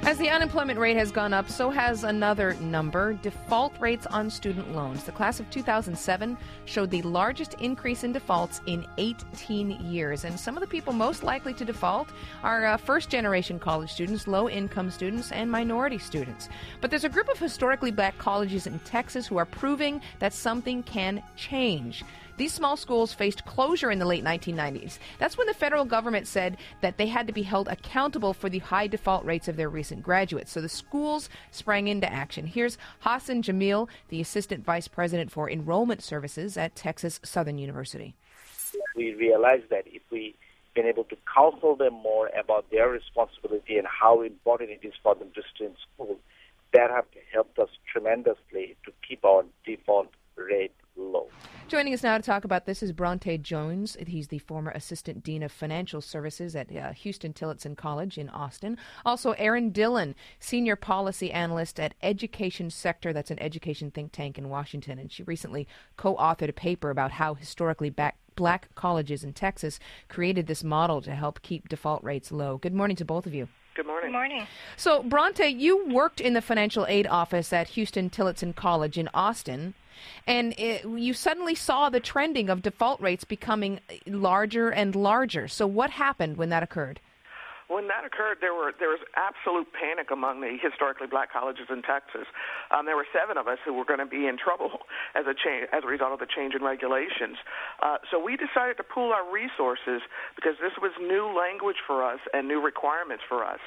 As the unemployment rate has gone up, so has another number, default rates on student loans. The class of 2007 showed the largest increase in defaults in 18 years. And some of the people most likely to default are first-generation college students, low-income students, and minority students. But there's a group of historically black colleges in Texas who are proving that something can change. These small schools faced closure in the late 1990s. That's when the federal government said that they had to be held accountable for the high default rates of their recent graduates. So the schools sprang into action. Here's Hassan Jamil, the Assistant Vice President for Enrollment Services at Texas Southern University. We realized that if we been able to counsel them more about their responsibility and how important it is for them to stay in school, that have helped us tremendously to keep our default rate low. Joining us now to talk about this is Bronte Jones. He's the former Assistant Dean of Financial Services at Huston-Tillotson College in Austin. Also, Erin Dillon, Senior Policy Analyst at Education Sector. That's an education think tank in Washington. And she recently co-authored a paper about how historically black colleges in Texas created this model to help keep default rates low. Good morning to both of you. Good morning. Good morning. So, Bronte, you worked in the financial aid office at Huston-Tillotson College in Austin, and you suddenly saw the trending of default rates becoming larger and larger. So what happened when that occurred? When that occurred, there was absolute panic among the historically black colleges in Texas. There were 7 of us who were going to be in trouble as a result of the change in regulations. So we decided to pool our resources because this was new language for us and new requirements for us.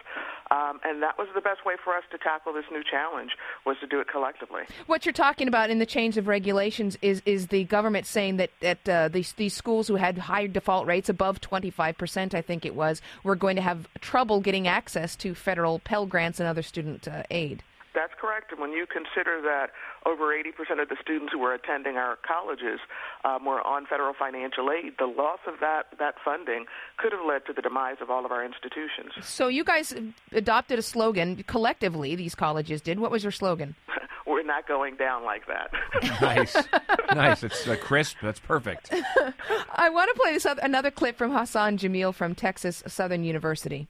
And that was the best way for us to tackle this new challenge, was to do it collectively. What you're talking about in the change of regulations is the government saying that these schools who had higher default rates, above 25%, I think it was, were going to have trouble getting access to federal Pell Grants and other student aid. That's correct. And when you consider that over 80% of the students who were attending our colleges were on federal financial aid, the loss of that funding could have led to the demise of all of our institutions. So you guys adopted a slogan, collectively, these colleges did. What was your slogan? We're not going down like that. Nice. It's crisp. That's perfect. I want to play another clip from Hassan Jamil from Texas Southern University.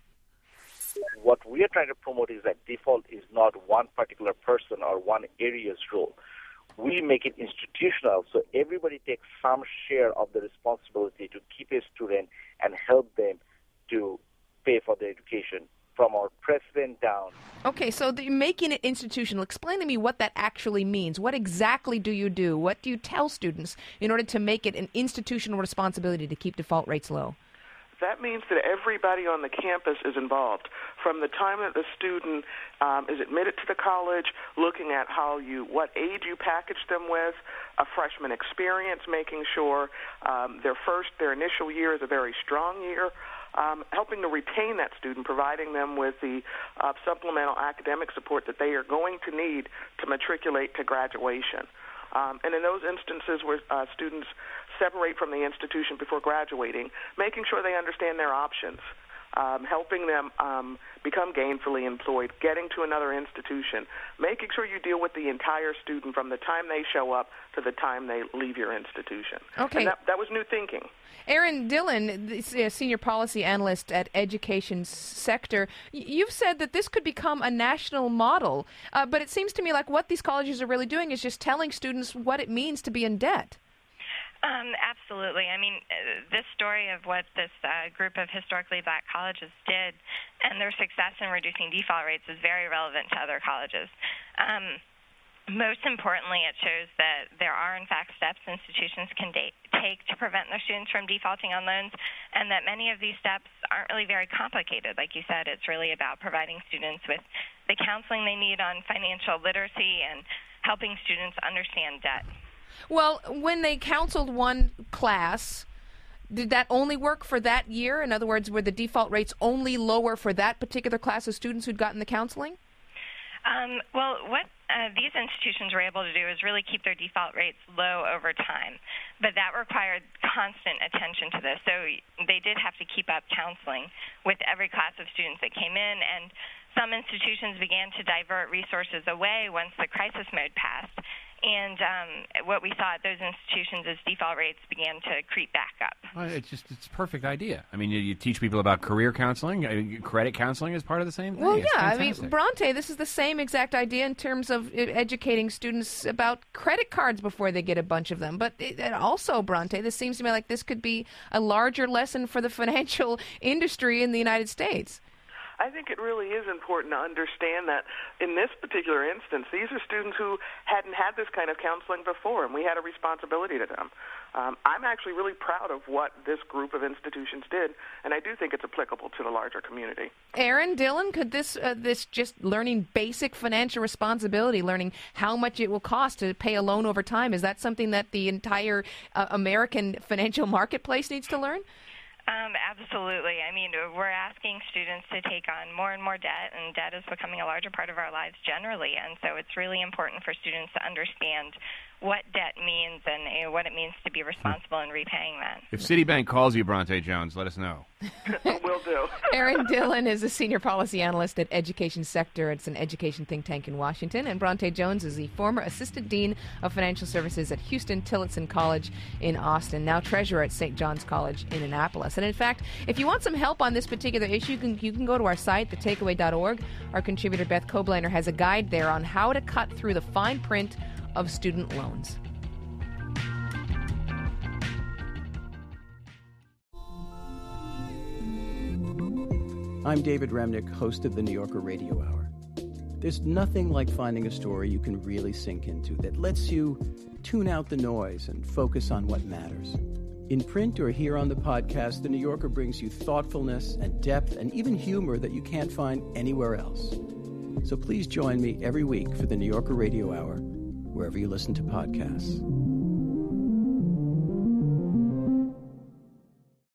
What we are trying to promote is that default is not one particular person or one area's role. We make it institutional, so everybody takes some share of the responsibility to keep a student and help them to pay for their education, from our president down. Okay, so making it institutional, explain to me what that actually means. What exactly do you do? What do you tell students in order to make it an institutional responsibility to keep default rates low? That means that everybody on the campus is involved. From the time that the student is admitted to the college, looking at what aid you package them with, a freshman experience, making sure their initial year is a very strong year, helping to retain that student, providing them with the supplemental academic support that they are going to need to matriculate to graduation. And in those instances where students separate from the institution before graduating, making sure they understand their options, helping them become gainfully employed, getting to another institution, making sure you deal with the entire student from the time they show up to the time they leave your institution. Okay. And that was new thinking. Erin Dillon, Senior Policy Analyst at Education Sector, you've said that this could become a national model, but it seems to me like what these colleges are really doing is just telling students what it means to be in debt. Absolutely. I mean, this story of what this group of historically black colleges did and their success in reducing default rates is very relevant to other colleges. Most importantly, it shows that there are, in fact, steps institutions can take to prevent their students from defaulting on loans, and that many of these steps aren't really very complicated. Like you said, it's really about providing students with the counseling they need on financial literacy and helping students understand debt. Well, when they counseled one class, did that only work for that year? In other words, were the default rates only lower for that particular class of students who'd gotten the counseling? Well, what these institutions were able to do is really keep their default rates low over time, but that required constant attention to this. So they did have to keep up counseling with every class of students that came in, and some institutions began to divert resources away once the crisis mode passed And what we saw at those institutions is default rates began to creep back up. Well, it's a perfect idea. I mean, you teach people about career counseling. Credit counseling is part of the same thing. Well, yeah. I mean, Bronte, this is the same exact idea in terms of educating students about credit cards before they get a bunch of them. But also, Bronte, this seems to me like this could be a larger lesson for the financial industry in the United States. I think it really is important to understand that in this particular instance, these are students who hadn't had this kind of counseling before, and we had a responsibility to them. I'm actually really proud of what this group of institutions did, and I do think it's applicable to the larger community. Aaron, Dylan, could this just learning basic financial responsibility, learning how much it will cost to pay a loan over time, is that something that the entire American financial marketplace needs to learn? Absolutely. I mean, we're asking students to take on more and more debt, and debt is becoming a larger part of our lives generally. And so it's really important for students to understand what debt means and what it means to be responsible in repaying that. If Citibank calls you, Bronte Jones, let us know. Will do. Aaron Dillon is a senior policy analyst at Education Sector. It's an education think tank in Washington. And Bronte Jones is the former assistant dean of financial services at Houston Tillotson College in Austin, now treasurer at St. John's College in Annapolis. And in fact, if you want some help on this particular issue, you can go to our site, thetakeaway.org. Our contributor Beth Kobleiner has a guide there on how to cut through the fine print of student loans. I'm David Remnick, host of the New Yorker Radio Hour. There's nothing like finding a story you can really sink into that lets you tune out the noise and focus on what matters. In print or here on the podcast, the New Yorker brings you thoughtfulness and depth and even humor that you can't find anywhere else. So please join me every week for the New Yorker Radio Hour, wherever you listen to podcasts.